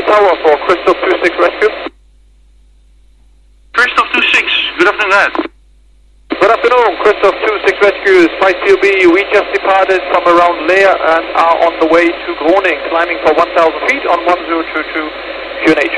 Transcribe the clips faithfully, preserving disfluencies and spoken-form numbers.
tower for Christoph two six rescue. Christoph two six, good afternoon, guys. Good afternoon, Christoph two six rescue, Spice C O B. We just departed from around Leer and are on the way to Groningen, climbing for one thousand feet on one zero two two Q N H.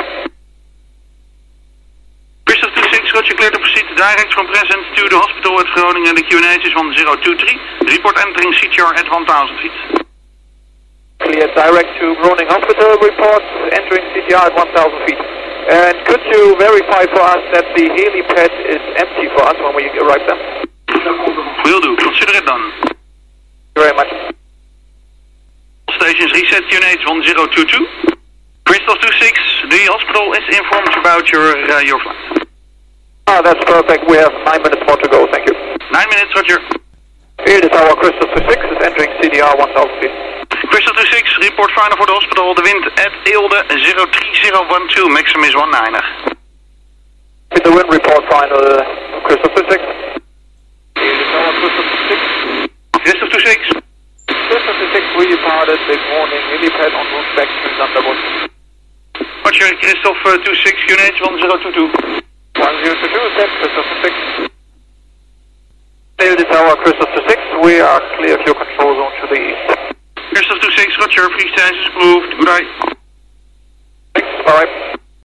Christoph two six, got you cleared to proceed direct from present to the hospital at Groningen. The Q N H is one zero two three. Report entering C T R at one thousand feet. Clear direct to Groningen Hospital, report entering C T R at one thousand feet. And could you verify for us that the helipad is empty for us when we arrive there? Will do, consider it done. Thank you very much. Stations reset, Q N H one zero two two. Christoph two six, the hospital is informed about your uh, your flight. Ah, that's perfect. We have nine minutes more to go. Thank you. Nine minutes, roger. Here is our Christoph two six is entering C D R one thousand feet. Christoph two six, report final for the hospital. The wind at Eelde zero three zero one two, maximum is one niner. With the wind report final, uh, Christoph two six. Here is our Christoph two six. Christoph two six. Christoph two six, we departed this morning. Helipad on route back to Zanderwood. Roger, Christoph uh, two six, Q N H one zero two two. one zero two two, set, Christoph two six. Here is our Christoph two six. We are clear of your control zone to the east. Christoph two six, roger, freeze is approved. Goodbye. Thanks, bye.